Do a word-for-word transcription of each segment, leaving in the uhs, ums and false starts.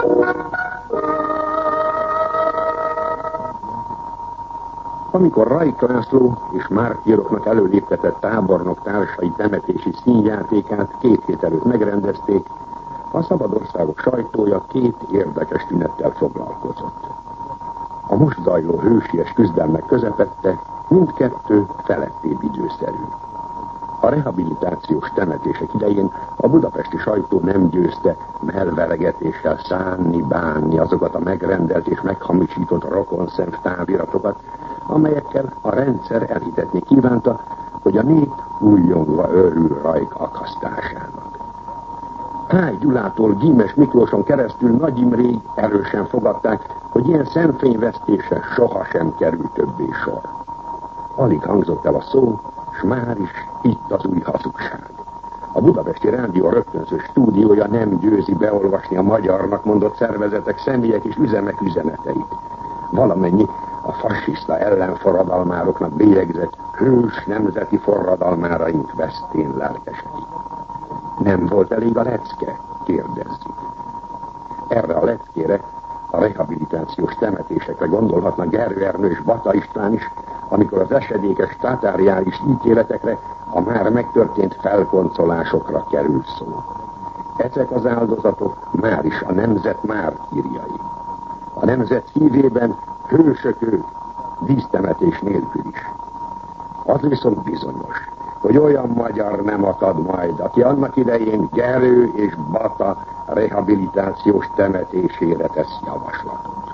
Amikor Rajk László és mártíroknak előléptetett tábornok társai temetési színjátékát két hét előtt megrendezték, a Szabadországok sajtója két érdekes tünettel foglalkozott. A most zajló hősies küzdelmek közepette mindkettő felettébb időszerű. A rehabilitációs temetések idején a budapesti sajtó nem győzte melveregetéssel szánni, bánni azokat a megrendelt és meghamisított rokonszemv táviratokat, amelyekkel a rendszer elhitetni kívánta, hogy a nép újjongva örül Rajk akasztásának. Háj Gyulától Gimes Miklóson keresztül Nagy Imréig erősen fogadták, hogy ilyen szemfényvesztése sohasem kerül többé sor. Alig hangzott el a szó, s már is itt az új hazugság. A Budapesti Rádió rögtönző stúdiója nem győzi beolvasni a magyarnak mondott szervezetek, személyek és üzemek üzeneteit. Valamennyi a fasiszta ellenforradalmároknak bélyegzett hős nemzeti forradalmáraink vesztén lelkesedik. Nem volt elég a lecke? Kérdezzük. Erre a leckére, a rehabilitációs temetésekre gondolhatnak Gerő Ernő és Bata István is, amikor az esedékes tátáriális ítéletekre, a már megtörtént felkoncolásokra került szó. Ezek az áldozatok már is a nemzet mártírjai. A nemzet szívében hősök ők, dísztemetés nélkül is. Az viszont bizonyos, hogy olyan magyar nem akad majd, aki annak idején Gerő és Bata rehabilitációs temetésére tesz javaslatot.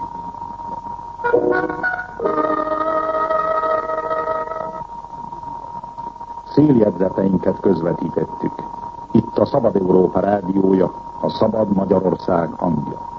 Széljegyzeteinket közvetítettük. Itt a Szabad Európa rádiója, a Szabad Magyarország hangja.